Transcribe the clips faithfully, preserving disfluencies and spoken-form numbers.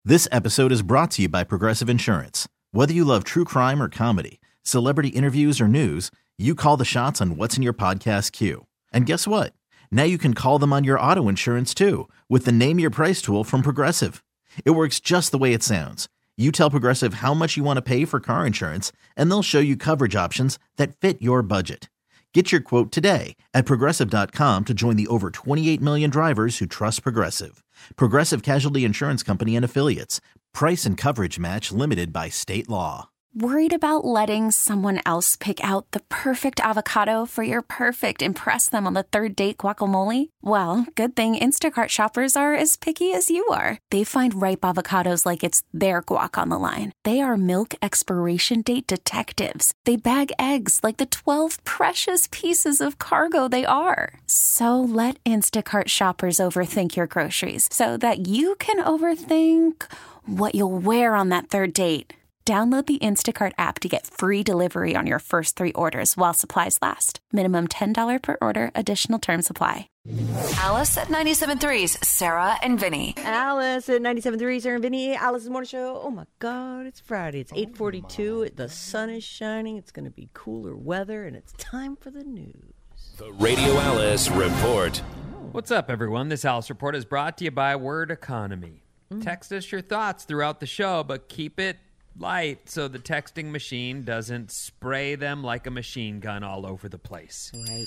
This episode is brought to you by Progressive Insurance. Whether you love true crime or comedy, celebrity interviews or news, you call the shots on what's in your podcast queue. And guess what? Now you can call them on your auto insurance too with the Name Your Price tool from Progressive. It works just the way it sounds. You tell Progressive how much you want to pay for car insurance, and they'll show you coverage options that fit your budget. Get your quote today at Progressive dot com to join the over twenty-eight million drivers who trust Progressive. Progressive Casualty Insurance Company and Affiliates. Price and coverage match limited by state law. Worried about letting someone else pick out the perfect avocado for your perfect impress them on the third date guacamole? Well, good thing Instacart shoppers are as picky as you are. They find ripe avocados like it's their guac on the line. They are milk expiration date detectives. They bag eggs like the twelve precious pieces of cargo they are. So let Instacart shoppers overthink your groceries so that you can overthink what you'll wear on that third date. Download the Instacart app to get free delivery on your first three orders while supplies last. Minimum ten dollars per order. Additional terms apply. Alice at ninety-seven point three's Sarah and Vinny. Alice at ninety-seven point three, Sarah and Vinny. Alice's Morning Show. Oh, my God. It's Friday. It's eight forty-two. The sun is shining. It's going to be cooler weather, and it's time for the news. The Radio Alice Report. What's up, everyone? This Alice Report is brought to you by Word Economy. Mm. Text us your thoughts throughout the show, but keep it light so the texting machine doesn't spray them like a machine gun all over the place. Right.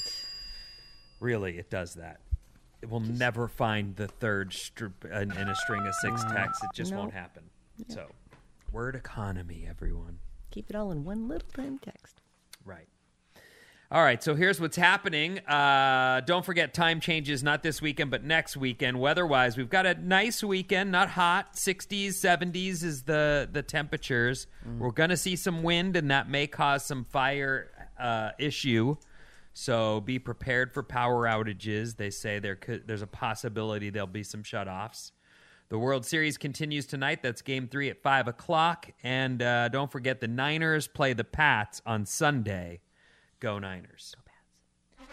Really, it does that. It will just never find the third stri- in, in a string of six texts. It just nope. won't happen. Yeah. So, Word Economy, everyone. Keep it all in one little time text. Right. All right, so here's what's happening. Uh, don't forget, time changes, not this weekend, but next weekend. Weather-wise, we've got a nice weekend, not hot. sixties, seventies is the, the temperatures. Mm. We're going to see some wind, and that may cause some fire uh, issue. So be prepared for power outages. They say there could, there's a possibility there'll be some shutoffs. The World Series continues tonight. That's game three at five o'clock. And uh, don't forget, the Niners play the Pats on Sunday. Go Niners. Go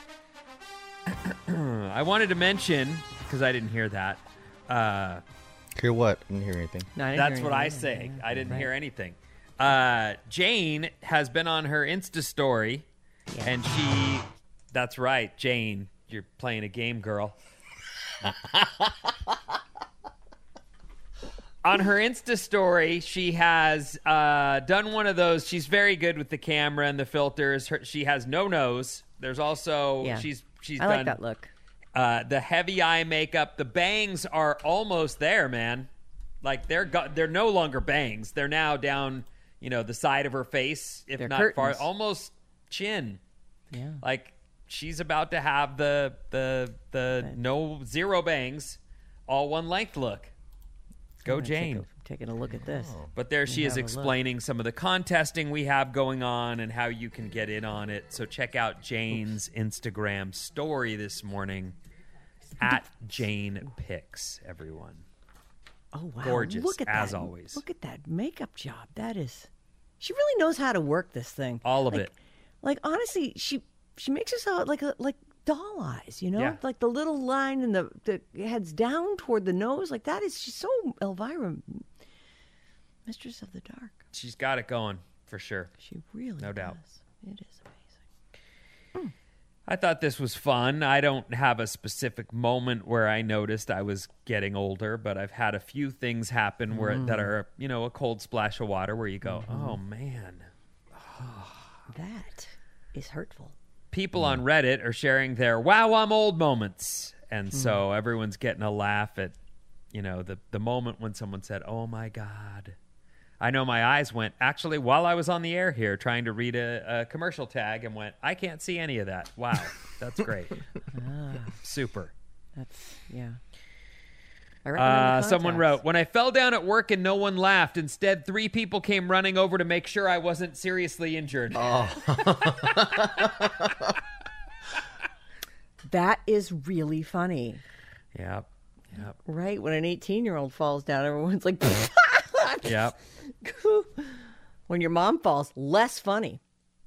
Pats. I wanted to mention, because I didn't hear that. Uh, hear what? I didn't hear anything. No, I didn't that's hear what anything. I say. I didn't right. hear anything. Uh, Jane has been on her Insta story, yeah. and she, that's right, Jane, you're playing a game, girl. On her Insta story, she has uh, done one of those. She's very good with the camera and the filters. Her, she has no nose. There's also yeah. she's she's I done like that look. Uh, the heavy eye makeup. The bangs are almost there, man. Like they're go- they're no longer bangs. They're now down, you know, the side of her face, if they're not curtains. far, almost chin. Yeah, like she's about to have the the the right. no zero bangs, all one length look. Go Jane. Take a, taking a look at this. But there she is explaining some of the contesting we have going on and how you can get in on it. So check out Jane's Instagram story this morning at Jane Picks, everyone. Oh, wow. Gorgeous, look at as that. always. Look at that makeup job. That is... She really knows how to work this thing. All of like, it. Like, honestly, she she makes us out like a, like doll eyes, you know? Yeah. Like the little line and the, the heads down toward the nose. Like that is, she's so Elvira, Mistress of the Dark. She's got it going, for sure. She really No does. doubt. It is amazing. Mm. I thought this was fun. I don't have a specific moment where I noticed I was getting older, but I've had a few things happen where Mm. that are, you know, a cold splash of water where you go, Mm-hmm. oh, man. That is hurtful. People on Reddit are sharing their wow, I'm old moments. And so everyone's getting a laugh at, you know, the, the moment when someone said, oh, my God. I know my eyes went, actually, while I was on the air here trying to read a, a commercial tag and went, I can't see any of that. Wow, that's great. Ah, Super. that's, yeah. I recommend Uh, the someone contacts. wrote, when I fell down at work and no one laughed, instead three people came running over to make sure I wasn't seriously injured. Oh. That is really funny. Yep. Yep. Right? When an eighteen-year-old falls down, everyone's like, Yep. when your mom falls, less funny.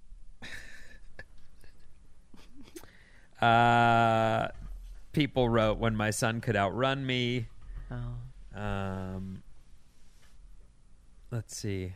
Uh, people wrote, when my son could outrun me. Oh. Um, let's see.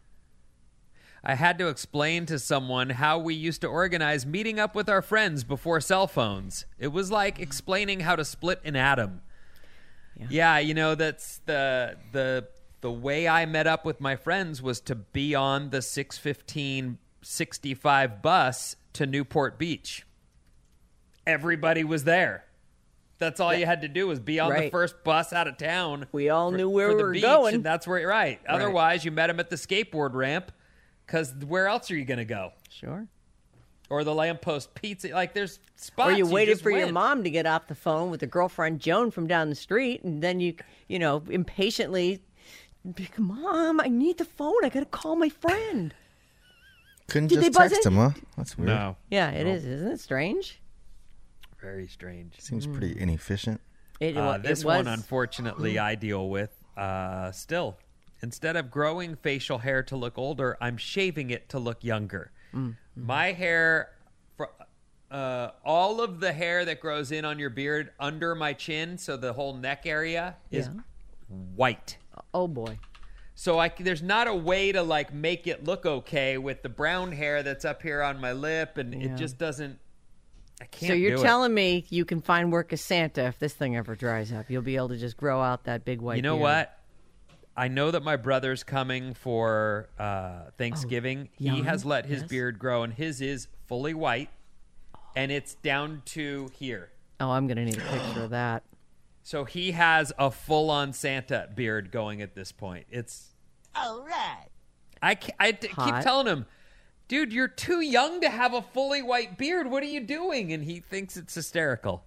I had to explain to someone how we used to organize meeting up with our friends before cell phones. It was like explaining how to split an atom. Yeah, yeah you know, that's the the the way I met up with my friends was to be on the six fifteen sixty-five bus to Newport Beach. Everybody was there. That's all you had to do was be on right. the first bus out of town. We all for, knew where for we the were beach, going. And that's where, right. right. Otherwise, you met them at the skateboard ramp because where else are you going to go? Sure. Or the Lamppost Pizza. Like, there's spots. Or you, you waited just for went. your mom to get off the phone with the girlfriend Joan from down the street, and then you, you know, impatiently, Mom, I need the phone. I got to call my friend. Couldn't Did just they buzz text in? him, huh? That's weird. No. Yeah, it is. Isn't it strange? Very strange. Seems pretty inefficient. It, Uh, it this was. one, unfortunately, I deal with uh, still. Instead of growing facial hair to look older, I'm shaving it to look younger. Mm-hmm. My hair, fr- uh, all of the hair that grows in on your beard under my chin, so the whole neck area, is Yeah. white. Oh, boy. So I, there's not a way to like make it look okay with the brown hair that's up here on my lip, and Yeah. it just doesn't. I can't. So you're do telling me you can find work as Santa if this thing ever dries up. You'll be able to just grow out that big white it. You know beard. what? I know that my brother's coming for uh, Thanksgiving. he young? has let his Yes. beard grow, and his is fully white, and it's down to here. Oh, I'm going to need a picture of that. So he has a full-on Santa beard going at this point. It's All right. I, ca- I d- keep Hot. telling him, dude, you're too young to have a fully white beard. What are you doing? And he thinks it's hysterical.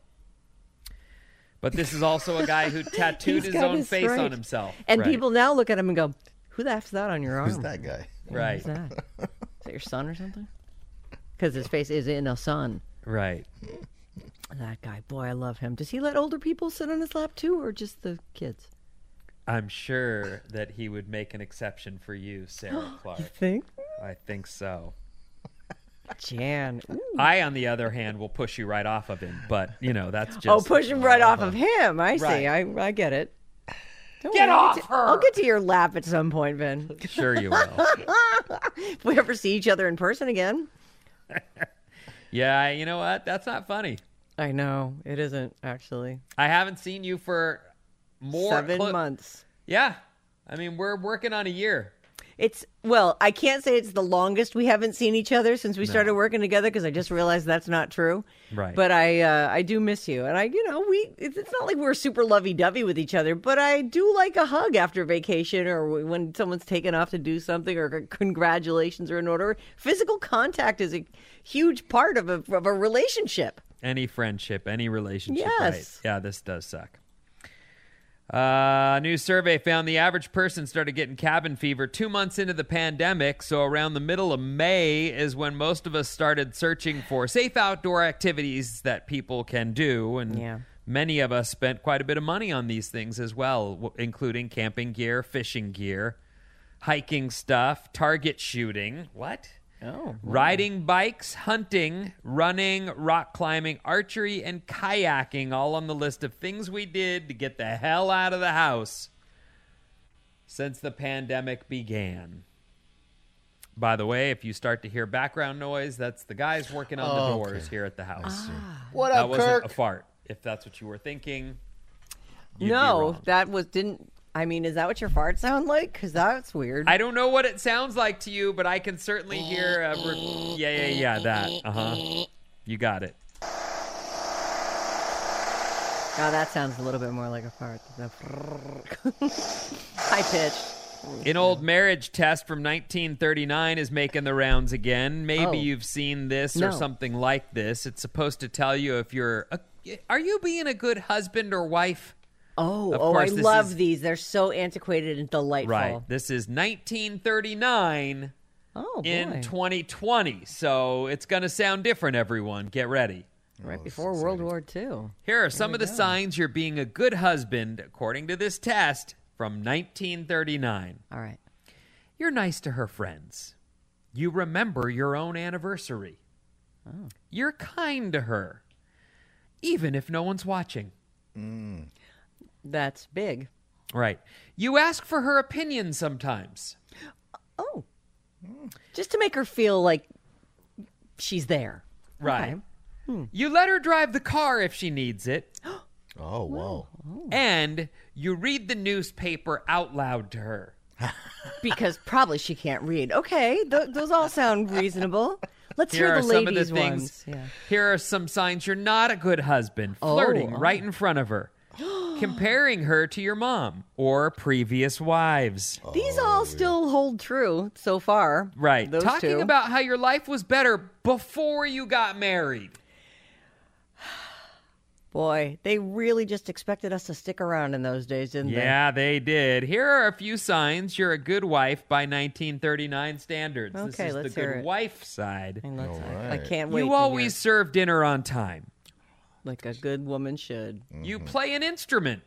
But this is also a guy who tattooed He's his got own his face right. on himself. And Right. people now look at him and go, who the F's that on your arm? Who's that guy? Right. Who's that? Is that your son or something? Because his face is in a sun. Right. That guy. Boy, I love him. Does he let older people sit on his lap too, or just the kids? I'm sure that he would make an exception for you, Sarah Clark. You think? I think so. Jan. Ooh. I, on the other hand, will push you right off of him. But, you know, that's just... Oh, push him right off of him. I see. Right. I, I get it. Don't Get worry, I'll off get to- her! I'll get to your lap at some point, Ben. Sure you will. If we ever see each other in person again. Yeah, you know what? That's not funny. I know. It isn't, actually. I haven't seen you for more... Seven clo- months. Yeah. I mean, we're working on a year. It's, well, I can't say it's the longest we haven't seen each other since we started working together because I just realized that's not true. Right. But I uh, I do miss you. And I, you know, we, it's it's not like we're super lovey-dovey with each other, but I do like a hug after vacation or when someone's taken off to do something or congratulations are in order. Physical contact is a huge part of a, of a relationship. Any friendship, any relationship, Yes. right? Yeah, this does suck. Uh, a new survey found the average person started getting cabin fever two months into the pandemic. So around the middle of May is when most of us started searching for safe outdoor activities that people can do. And Yeah. many of us spent quite a bit of money on these things as well, w- including camping gear, fishing gear, hiking stuff, target shooting. What? Oh. Riding bikes, hunting, running, rock climbing, archery, and kayaking, all on the list of things we did to get the hell out of the house since the pandemic began. By the way, if you start to hear background noise, that's the guys working on the Oh, doors okay. here at the house. What That up, wasn't Kirk? a fart, if that's what you were thinking. you'd be No, wrong. that was, didn't, I mean, is that what your farts sound like? Because that's weird. I don't know what it sounds like to you, but I can certainly hear a re- yeah, yeah, yeah, that. Uh-huh. You got it. Oh, that sounds a little bit more like a fart. High pitched. An old marriage test from nineteen thirty-nine is making the rounds again. Maybe Oh. you've seen this No. or something like this. It's supposed to tell you if you're a, are you being a good husband or wife? Oh, Of oh, I course, this love is- these. They're so antiquated and delightful. Right. This is nineteen thirty-nine Oh, boy. in twenty twenty. So it's going to sound different, everyone. Get ready. right before World War Two. Here are some of the signs you're being a good husband, according to this test from nineteen thirty-nine. All right. You're nice to her friends. You remember your own anniversary. Oh. You're kind to her, even if no one's watching. That's big. Right. You ask for her opinion sometimes. Oh. Just to make her feel like she's there. Right. Okay. Hmm. You let her drive the car if she needs it. Oh, wow. And you read the newspaper out loud to her. Because probably she can't read. Okay, th- those all sound reasonable. Let's Here hear are the some of the ladies' things. ones. Yeah. Here are some signs you're not a good husband. Oh, Flirting oh. right in front of her. Comparing her to your mom or previous wives. These all still hold true so far. Right. Those Talking two. about how your life was better before you got married. Boy, they really just expected us to stick around in those days, didn't Yeah, they did. Here are a few signs you're a good wife by nineteen thirty-nine standards. Okay, this is let's the hear good it. wife side. they? And let's- All I, I right. can't wait. You to always hear. serve dinner on time. Like a good woman should. You play an instrument.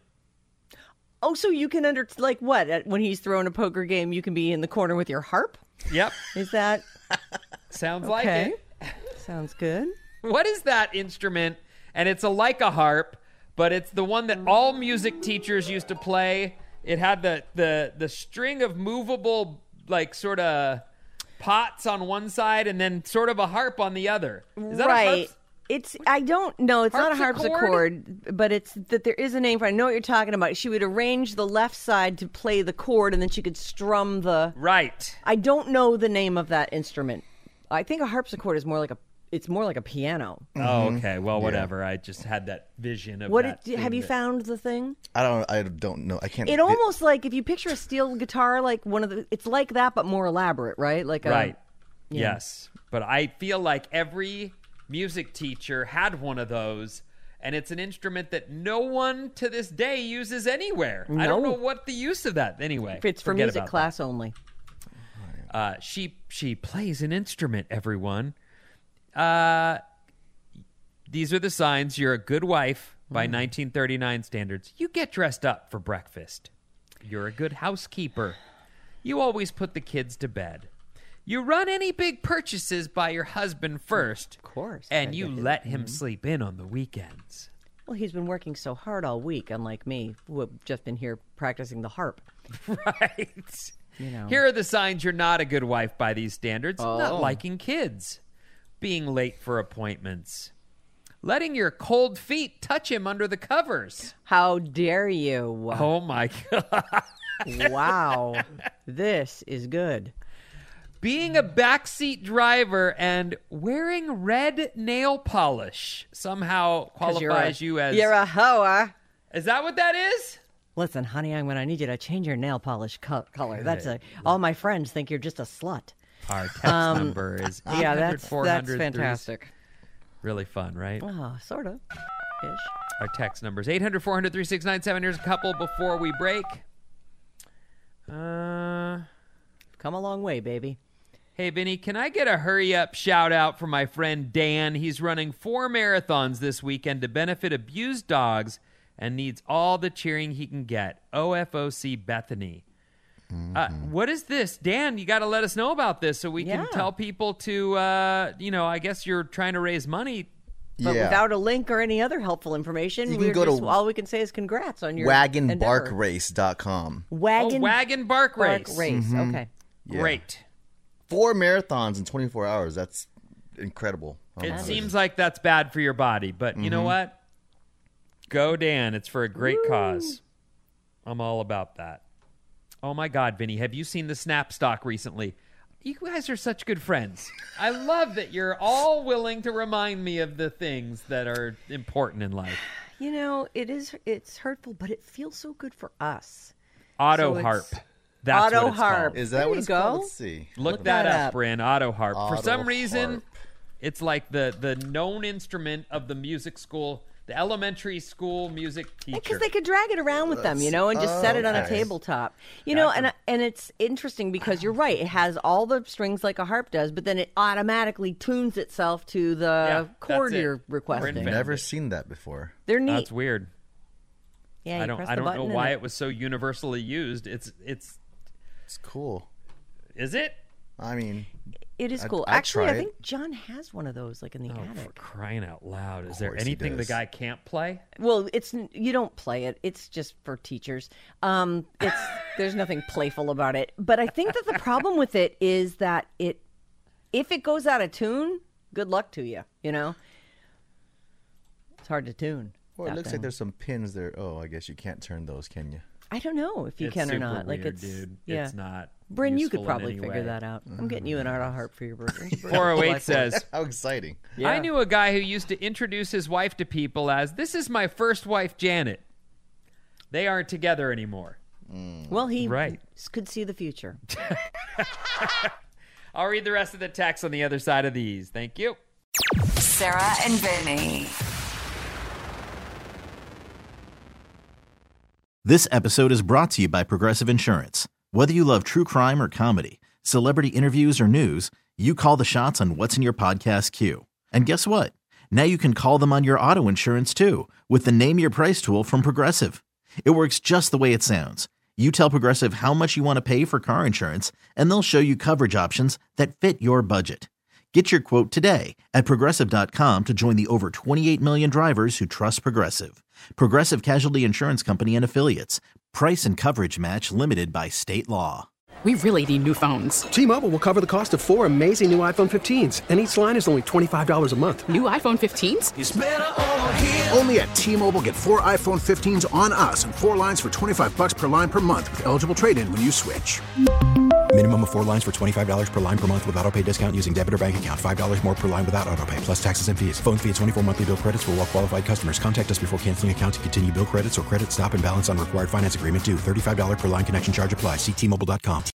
Oh, so you can under like what? At- When he's throwing a poker game, you can be in the corner with your harp. Yep. Is that Sounds like okay? it. Sounds good. What is that instrument? And it's a like a harp, but it's the one that all music teachers used to play. It had the the the string of movable, like sort of pots on one side, and then sort of a harp on the other. Is that right. a harp? It's I don't know. It's not a Harpsichord? harpsichord, but it's that there is a name for it. I know what you're talking about. She would arrange the left side to play the chord, and then she could strum the. Right. I don't know the name of that instrument. I think a harpsichord is more like a. It's more like a piano. Oh, okay. Well, whatever. I just had that vision of What that did, have thing you that- found the thing? I don't. I don't know. I can't. It almost like if you picture a steel guitar, like one of the. It's like that, but more elaborate, right? Like a, Right. yeah. Yes. But I feel like every music teacher had one of those, and it's an instrument that no one to this day uses anywhere. I don't No. know what the use of that anyway. It's for Forget music about class only. that. Uh, she she plays an instrument. Everyone. Uh, these are the signs you're a good wife by nineteen thirty-nine standards. You get dressed up for breakfast. You're a good housekeeper. You always put the kids to bed. You run any big purchases by your husband first. Of course. And I you get it. let him sleep in on the weekends. Well, he's been working so hard all week, unlike me, who have just been here practicing the harp. Right. You know. Here are the signs you're not a good wife by these standards. Oh. Not liking kids. Being late for appointments. Letting your cold feet touch him under the covers. How dare you? Oh, my God. Wow. This is good. Being a backseat driver and wearing red nail polish somehow 'Cause you're a- qualifies you as... You're a hoa. Is that what that is? Listen, honey, I'm going to need you to change your nail polish co- color. That's a. All my friends think you're just a slut. Our text number is eight hundred, Yeah, that's four that's hundred, fantastic. Really fun, right? Oh, sort of. Ish. Our text number is eight hundred, four hundred, three six nine seven. Here's a couple before we break. Uh, Come a long way, baby. hey, Vinny, can I get a hurry-up shout-out for my friend Dan? He's running four marathons this weekend to benefit abused dogs and needs all the cheering he can get. O F O C Bethany. Uh, what is this? Dan, you got to let us know about this so we can Yeah. tell people to, uh, you know, I guess you're trying to raise money. But yeah. without a link or any other helpful information, You can we're go to just, all we can say is congrats on your wagon endeavor. bark race dot com. Wagon, oh, Wagon Bark bark Race. race. Okay. Yeah. Great. Four marathons in twenty-four hours. That's incredible. Oh, It my seems like that's bad for your body, but you know what? Go, Dan. It's for a great cause. I'm all about that. Oh, my God, Vinny. Have you seen the Snap Stock recently? You guys are such good friends. I love that you're all willing to remind me of the things that are important in life. You know, it is. It's hurtful, but it feels so good for us. Auto So harp. it's- That's Auto what it's harp. called. Is that There what you it's go. called? Let's see. Look, Look that, that up, up. Bryn. Auto harp. For Auto some reason, harp. it's like the the known instrument of the music school, the elementary school music teacher. Because they could drag it around with them, you know, and just Oh, set it on a okay. tabletop. You know, Gotcha. and and it's interesting because you're right. It has all the strings like a harp does, but then it automatically tunes itself to the Yeah, chord that's it. you're requesting. Bryn Never seen that before. They're neat. That's weird. yeah, you I don't press I the don't know button and why it was so universally used. It's it's It's cool. is it? I mean, It is I'd- cool. I'd Actually, try I it. think John has one of those, like in the Oh, for attic. crying out loud. Is there course he anything the does. guy can't play? Well, it's you don't play it. It's just for teachers. Um, it's there's nothing playful about it. But I think that the problem with it is that it, if it goes out of tune, good luck to you. You know, it's hard to tune. well, it that looks thing. like there's some pins there. Oh, I guess you can't turn those, can you? I don't know if you It's can or super not. Like weird, it's dude. yeah. It's not. Bryn, you could useful in probably any figure way. that out. I'm getting you an Art of Heart for your birthday. four oh eight says, How exciting! Yeah. I knew a guy who used to introduce his wife to people as, "This is my first wife, Janet." They aren't together anymore. Well, he Right. s- could see the future. I'll read the rest of the text on the other side of these. Thank you. Sarah and Vinny. This episode is brought to you by Progressive Insurance. Whether you love true crime or comedy, celebrity interviews or news, you call the shots on what's in your podcast queue. And guess what? Now you can call them on your auto insurance too with the Name Your Price tool from Progressive. It works just the way it sounds. You tell Progressive how much you want to pay for car insurance, and they'll show you coverage options that fit your budget. Get your quote today at Progressive dot com to join the over twenty-eight million drivers who trust Progressive. Progressive Casualty Insurance Company and Affiliates. Price and coverage match limited by state law. We really need new phones. T-Mobile will cover the cost of four amazing new iPhone fifteens, and each line is only twenty-five dollars a month. New iPhone fifteens? Only at T-Mobile, get four iPhone fifteens on us and four lines for twenty-five bucks per line per month with eligible trade-in when you switch. Minimum of four lines for twenty-five dollars per line per month with autopay discount using debit or bank account. five dollars more per line without autopay, plus taxes and fees. Phone fee at twenty-four monthly bill credits for well-qualified customers. Contact us before canceling account to continue bill credits or credit stop and balance on required finance agreement due. thirty-five dollars per line connection charge applies. See T Mobile dot com.